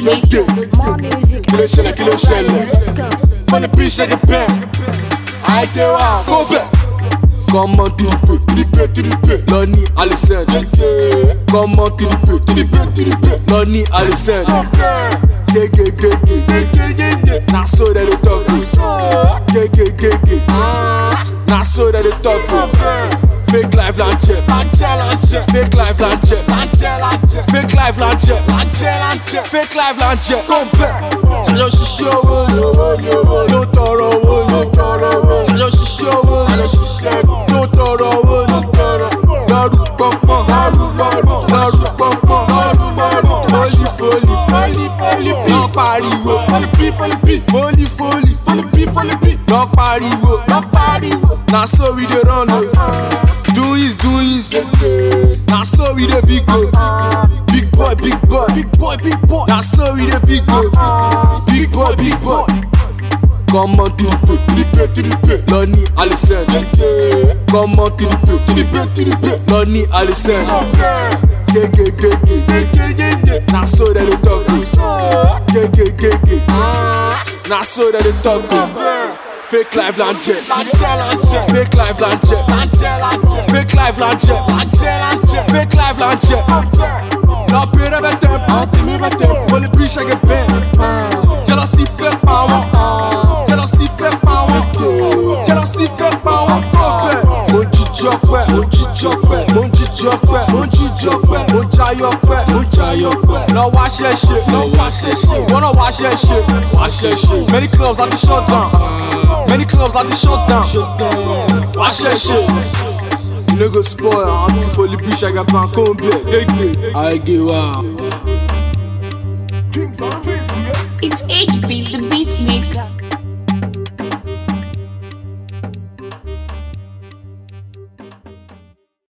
More music. Kilo ṣẹlẹ̀. Funny bitch like a pen. I dey wa go back. Come on to the pay. Loni Alicent. Come on to the pay. Loni Alicent. Na so that they talk. Na so that they talk. Fake life lanche. Fake life lanche. Fake life lanche. Fake life lanche. Come back. Ṣàyọ̀ ṣiṣẹ́ owó ló tọrọ owó ni. Ṣàyọ̀ ṣiṣẹ́ owó ló tọrọ owó ni. Lọ́rù pọ́npọ́n. Fólì lọ́ pariwo. Fólì lọ́ pariwo. Na so we dey run o. Doings. Na so we dey big go. Big boy. Na so we dey big go. Big boy. Come on to the pay. Loni Alicent. Come on to the pay. Loni Alicent. Na so that they talk. Na so that they talk. Fake life lanche. Fake life lanche. Fake life lanche. Fake life lanche. La pire bête. Holy bitch like a pen. Jealousy fait power. Jealousy fait power. Jealousy fait power. Mon jayokwe. Lọ wá ṣẹṣẹ. Wọ́n náà wá ṣẹṣẹ. Many clubs láti shut down. Wá ṣẹṣẹ. You no go spoil. Àǹtí Foley bitch like a pan kò ń bẹ̀. Àìgè wa. It's HB, the beat maker.